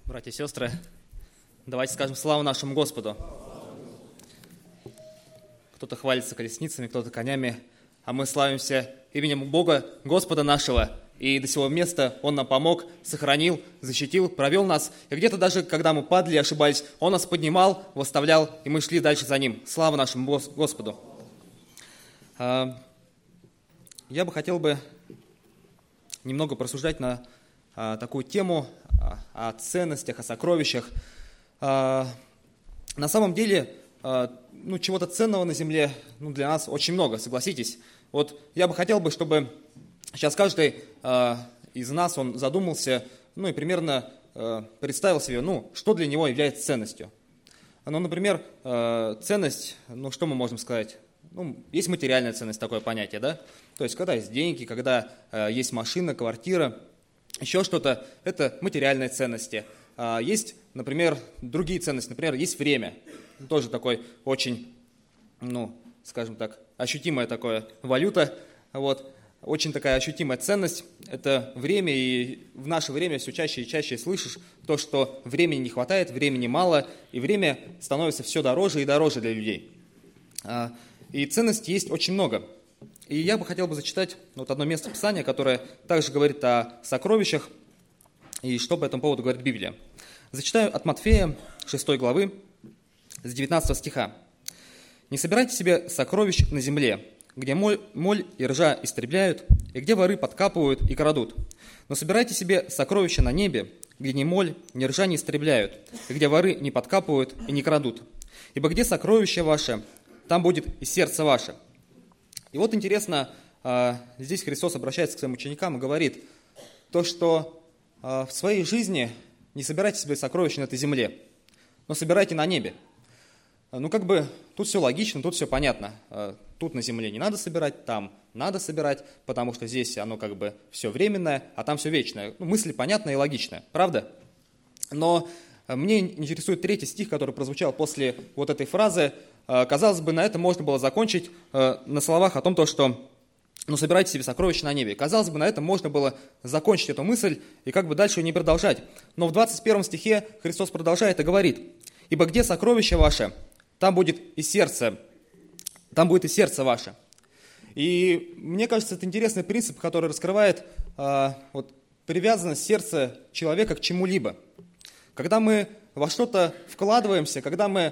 Братья и сестры, давайте скажем славу нашему Господу. Кто-то хвалится колесницами, кто-то конями, а мы славимся именем Бога, Господа нашего. И до сего места Он нам помог, сохранил, защитил, провел нас. И где-то даже, когда мы падали, ошибались, Он нас поднимал, восставлял, и мы шли дальше за Ним. Слава нашему Господу. Я бы хотел немного порассуждать на такую тему о ценностях, о сокровищах. На самом деле, чего-то ценного на земле для нас очень много, согласитесь. Вот я бы хотел, чтобы сейчас каждый из нас, он задумался, и примерно представил себе, что для него является ценностью. Например, ценность, что мы можем сказать? Есть материальная ценность, такое понятие, да? То есть, когда есть деньги, когда есть машина, квартира, еще что-то, это материальные ценности. Есть, например, другие ценности, например, есть время. Тоже такой очень, скажем так, ощутимая такая валюта, очень такая ощутимая ценность – это время, и в наше время все чаще и чаще слышишь то, что времени не хватает, времени мало, и время становится все дороже и дороже для людей. И ценностей есть очень много. И я бы хотел зачитать одно место Писания, которое также говорит о сокровищах, и что по этому поводу говорит Библия. Зачитаю от Матфея, 6 главы, с 19 стиха. «Не собирайте себе сокровищ на земле, где моль и ржа истребляют, и где воры подкапывают и крадут. Но собирайте себе сокровища на небе, где ни моль, ни ржа не истребляют, и где воры не подкапывают и не крадут. Ибо где сокровище ваше, там будет и сердце ваше». И интересно, здесь Христос обращается к своим ученикам и говорит, то, что в своей жизни не собирайте себе сокровища на этой земле, но собирайте на небе. Тут все логично, тут все понятно. Тут на земле не надо собирать, там надо собирать, потому что здесь оно все временное, а там все вечное. Мысль понятная и логичная, правда? Но мне интересует 3 стих, который прозвучал после этой фразы. Казалось бы, на этом можно было закончить на словах о том, что собирайте себе сокровища на небе. Казалось бы, на этом можно было закончить эту мысль и дальше ее не продолжать. Но в 21 стихе Христос продолжает и говорит: «Ибо где сокровище ваше, там будет и сердце ваше». И мне кажется, это интересный принцип, который раскрывает привязанность сердца человека к чему-либо. Когда мы во что-то вкладываемся, когда мы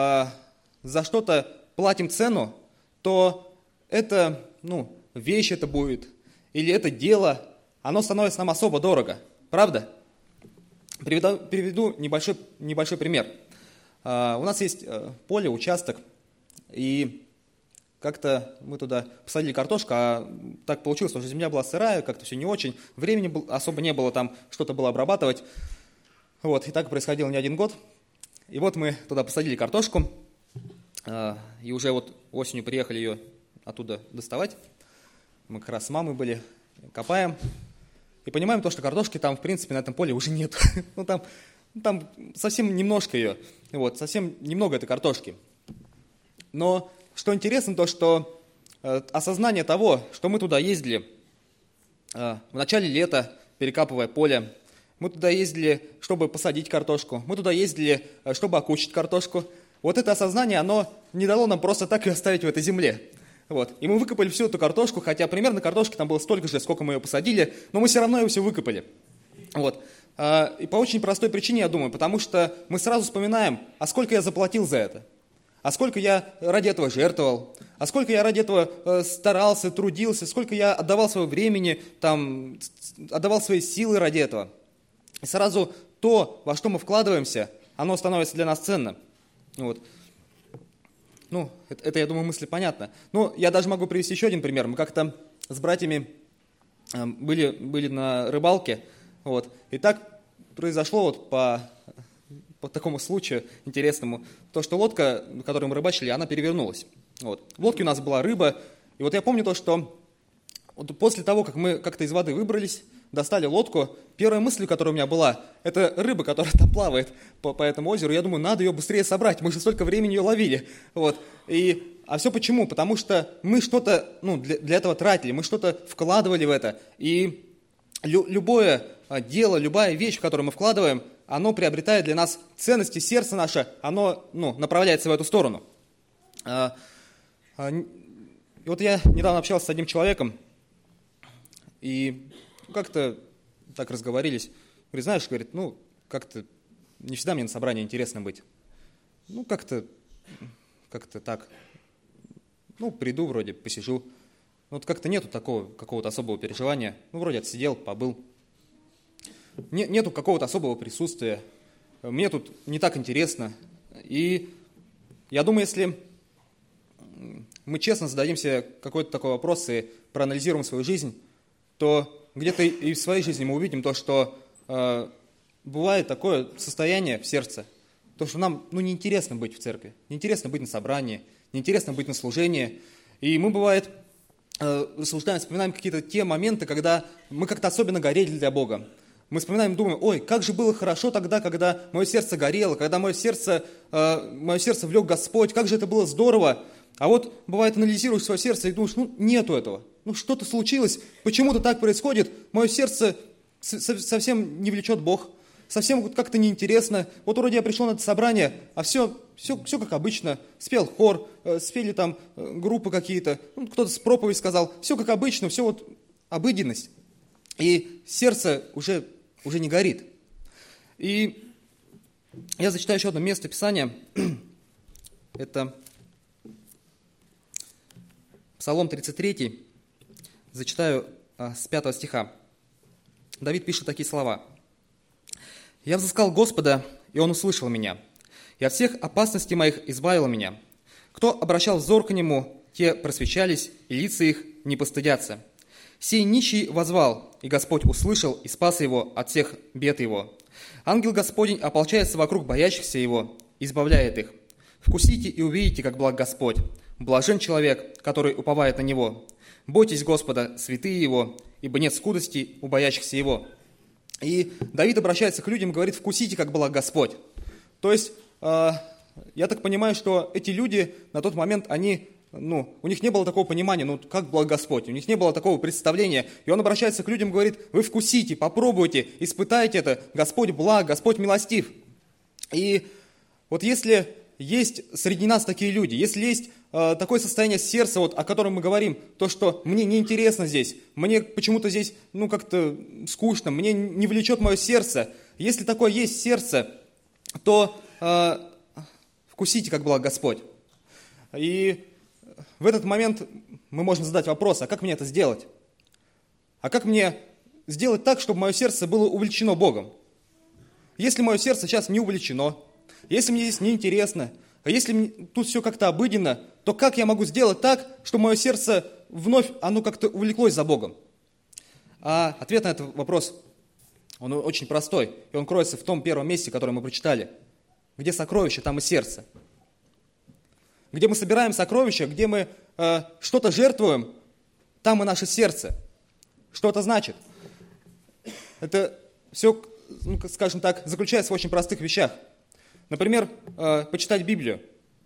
за что-то платим цену, то это, вещь это будет, или это дело, оно становится нам особо дорого. Правда? Приведу небольшой пример. У нас есть поле, участок, и как-то мы туда посадили картошку, а так получилось, что земля была сырая, как-то все не очень, времени особо не было там что-то было обрабатывать. И так происходило не один год. И мы туда посадили картошку, и уже осенью приехали ее оттуда доставать. Мы как раз с мамой были, копаем, и понимаем то, что картошки там, в принципе, на этом поле уже нет. Там совсем немножко ее, совсем немного этой картошки. Но что интересно, то что осознание того, что мы туда ездили в начале лета, перекапывая поле, мы туда ездили, чтобы посадить картошку, мы туда ездили, чтобы окучить картошку. Это осознание, оно не дало нам просто так ее оставить в этой земле. И мы выкопали всю эту картошку, хотя примерно картошки там было столько же, сколько мы ее посадили, но мы все равно ее все выкопали. И по очень простой причине, я думаю, потому что мы сразу вспоминаем, а сколько я заплатил за это, а сколько я ради этого жертвовал, а сколько я ради этого старался, трудился, сколько я отдавал своего времени, отдавал свои силы ради этого. И сразу то, во что мы вкладываемся, оно становится для нас ценно. Это, я думаю, мысли понятно. Я даже могу привести еще один пример. Мы как-то с братьями были на рыбалке, и так произошло по такому случаю интересному, то, что лодка, на которой мы рыбачили, она перевернулась. В лодке у нас была рыба, и я помню то, что после того, как мы как-то из воды выбрались, достали лодку, первая мысль, которая у меня была, это рыба, которая там плавает по этому озеру. Я думаю, надо ее быстрее собрать, мы же столько времени ее ловили. А все почему? Потому что мы что-то для этого тратили, мы что-то вкладывали в это. И любое дело, любая вещь, в которую мы вкладываем, оно приобретает для нас ценности, сердце наше, оно направляется в эту сторону. И вот я недавно общался с одним человеком, и как-то так разговорились. Говорит, знаешь, говорит, как-то не всегда мне на собрании интересно быть. Как-то так. Приду вроде, посижу. Вот как-то нету такого какого-то особого переживания. Вроде отсидел, побыл. Нету какого-то особого присутствия. Мне тут не так интересно. И я думаю, если мы честно зададимся какой-то такой вопрос и проанализируем свою жизнь, то где-то и в своей жизни мы увидим то, что бывает такое состояние в сердце, то, что нам неинтересно быть в церкви, неинтересно быть на собрании, неинтересно быть на служении. И мы, бывает, рассуждаем, вспоминаем какие-то те моменты, когда мы как-то особенно горели для Бога. Мы вспоминаем, думаем, ой, как же было хорошо тогда, когда мое сердце горело, когда мое сердце влек Господь, как же это было здорово. А вот, бывает, анализируешь свое сердце и думаешь, нету этого. Что-то случилось, почему-то так происходит, мое сердце совсем не влечет Бог, совсем как-то неинтересно. Вот вроде я пришел на это собрание, а все как обычно. Спел хор, спели там группы какие-то, кто-то с проповедь сказал. Все как обычно, все вот обыденность. И сердце уже не горит. И я зачитаю еще одно место Писания. Это Псалом 33, зачитаю с 5 стиха. Давид пишет такие слова. «Я взыскал Господа, и Он услышал меня, и от всех опасностей моих избавил меня. Кто обращал взор к Нему, те просвещались, и лица их не постыдятся. Сей нищий возвал, и Господь услышал и спас его от всех бед его. Ангел Господень ополчается вокруг боящихся Его, избавляет их. Вкусите и увидите, как благ Господь. Блажен человек, который уповает на Него. Бойтесь Господа, святые Его, ибо нет скудости у боящихся Его». И Давид обращается к людям и говорит, вкусите, как благ Господь. То есть, я так понимаю, что эти люди на тот момент, они, у них не было такого понимания, как благ Господь, у них не было такого представления. И он обращается к людям и говорит, вы вкусите, попробуйте, испытайте это, Господь благ, Господь милостив. И вот если есть среди нас такие люди, если есть такое состояние сердца, о котором мы говорим, то, что мне неинтересно здесь, мне почему-то здесь, как-то скучно, мне не влечет мое сердце. Если такое есть сердце, то вкусите, как благ Господь. И в этот момент мы можем задать вопрос, а как мне это сделать? А как мне сделать так, чтобы мое сердце было увлечено Богом? Если мое сердце сейчас не увлечено, если мне здесь неинтересно, а если тут все как-то обыденно, то как я могу сделать так, чтобы мое сердце вновь, оно как-то увлеклось за Богом? А ответ на этот вопрос, он очень простой, и он кроется в том первом месте, которое мы прочитали. Где сокровище, там и сердце. Где мы собираем сокровища, где мы что-то жертвуем, там и наше сердце. Что это значит? Это все, скажем так, заключается в очень простых вещах. Например, почитать Библию.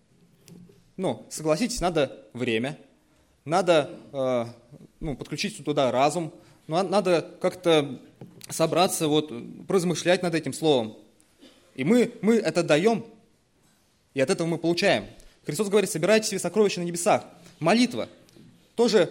Согласитесь, надо время, надо подключить туда разум, надо как-то собраться, поразмышлять над этим словом. И мы это даем, и от этого мы получаем. Христос говорит, собирайте себе сокровища на небесах. Молитва тоже,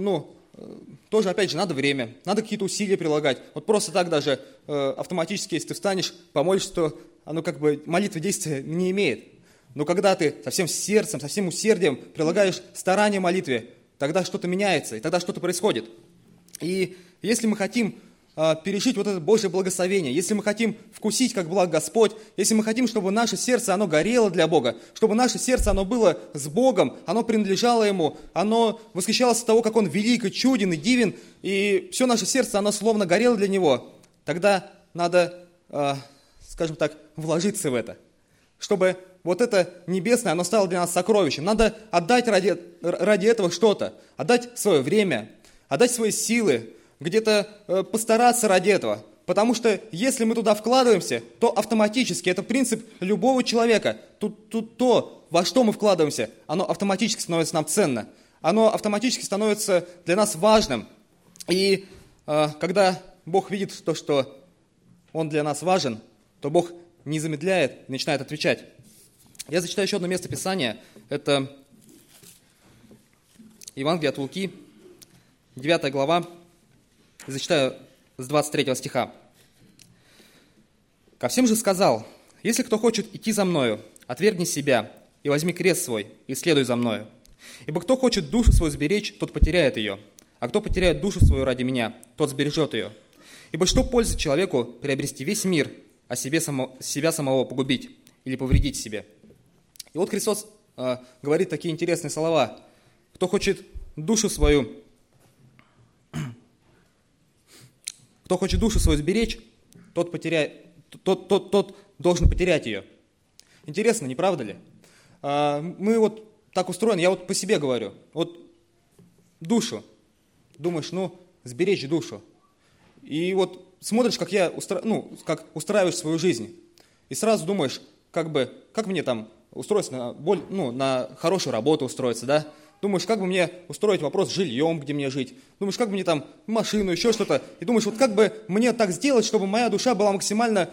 опять же, надо время, надо какие-то усилия прилагать. Просто так даже автоматически, если ты встанешь, помолишься, то оно молитва действия не имеет. Но когда ты со всем сердцем, со всем усердием прилагаешь старание молитве, тогда что-то меняется, и тогда что-то происходит. И если мы хотим пережить это Божье благословение, если мы хотим вкусить, как благ Господь, если мы хотим, чтобы наше сердце, оно горело для Бога, чтобы наше сердце, оно было с Богом, оно принадлежало Ему, оно восхищалось от того, как Он велик и чуден и дивен, и все наше сердце, оно словно горело для Него, тогда надо, скажем так, вложиться в это, чтобы это небесное, оно стало для нас сокровищем. Надо отдать ради этого что-то, отдать свое время, отдать свои силы, где-то постараться ради этого. Потому что если мы туда вкладываемся, то автоматически, это принцип любого человека, то, во что мы вкладываемся, оно автоматически становится нам ценно, оно автоматически становится для нас важным. И когда Бог видит то, что Он для нас важен, то Бог не замедляет и начинает отвечать. Я зачитаю еще одно место Писания. Это Евангелие от Луки, 9 глава. Зачитаю с 23 стиха. «Ко всем же сказал: если кто хочет идти за мною, отвергни себя и возьми крест свой, и следуй за мною. Ибо кто хочет душу свою сберечь, тот потеряет ее, а кто потеряет душу свою ради меня, тот сбережет ее. Ибо что пользует человеку приобрести весь мир, а себя самого погубить или повредить себе?» И вот Христос говорит такие интересные слова. Кто хочет душу свою сберечь, тот должен потерять ее. Интересно, не правда ли? Мы вот так устроены, я вот по себе говорю. Вот душу. Думаешь, сберечь душу. И вот смотришь, как как устраиваешь свою жизнь. И сразу думаешь, как мне там устроиться на хорошую работу устроиться, да? Думаешь, как бы мне устроить вопрос с жильем, где мне жить. Думаешь, как бы мне там машину, еще что-то. И думаешь, вот как бы мне так сделать, чтобы моя душа была максимально,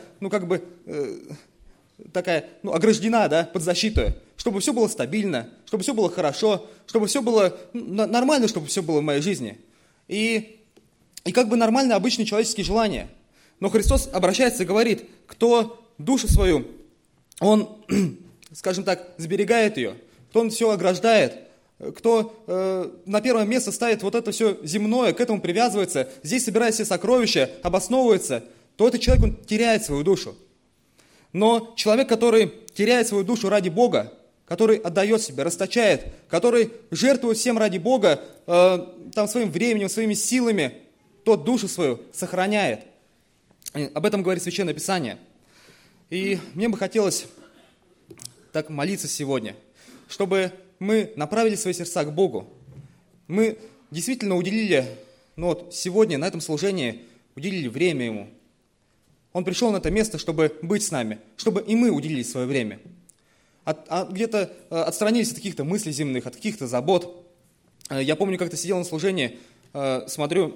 такая, ограждена, да, под защиту. Чтобы все было стабильно, чтобы все было хорошо, чтобы все было нормально, чтобы все было в моей жизни. И как бы нормально обычные человеческие желания. Но Христос обращается и говорит, кто душу свою, он, скажем так, сберегает ее, кто он все ограждает, кто на первое место ставит вот это все земное, к этому привязывается, здесь собирает все сокровища, обосновывается, то этот человек, он теряет свою душу. Но человек, который теряет свою душу ради Бога, который отдает себя, расточает, который жертвует всем ради Бога, своим временем, своими силами, тот душу свою сохраняет. Об этом говорит Священное Писание. И мне бы хотелось так молиться сегодня, чтобы мы направили свои сердца к Богу. Мы действительно уделили, сегодня на этом служении уделили время Ему. Он пришел на это место, чтобы быть с нами, чтобы и мы уделили свое время. Где-то отстранились от каких-то мыслей земных, от каких-то забот. Я помню, как-то сидел на служении, смотрю,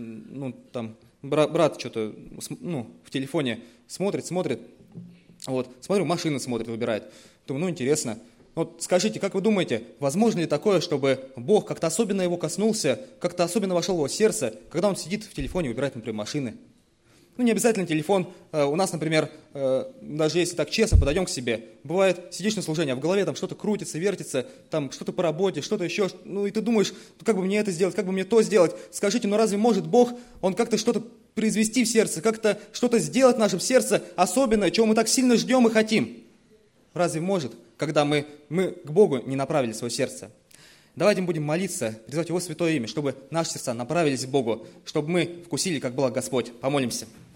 брат что-то, в телефоне смотрит, смотрю, машину смотрит, выбирает. Думаю, интересно. Скажите, как вы думаете, возможно ли такое, чтобы Бог как-то особенно его коснулся, как-то особенно вошел в его сердце, когда он сидит в телефоне и выбирает, например, машины? Не обязательно телефон. У нас, например, даже если так честно подойдем к себе, бывает, сидишь на служении, а в голове там что-то крутится, вертится, там что-то по работе, что-то еще, и ты думаешь, как бы мне это сделать, как бы мне то сделать. Скажите, разве может Бог, Он как-то что-то произвести в сердце, как-то что-то сделать в нашем сердце особенное, чего мы так сильно ждем и хотим? Разве может, когда мы к Богу не направили свое сердце? Давайте будем молиться, призывать Его святое имя, чтобы наши сердца направились к Богу, чтобы мы вкусили, как благ Господь. Помолимся.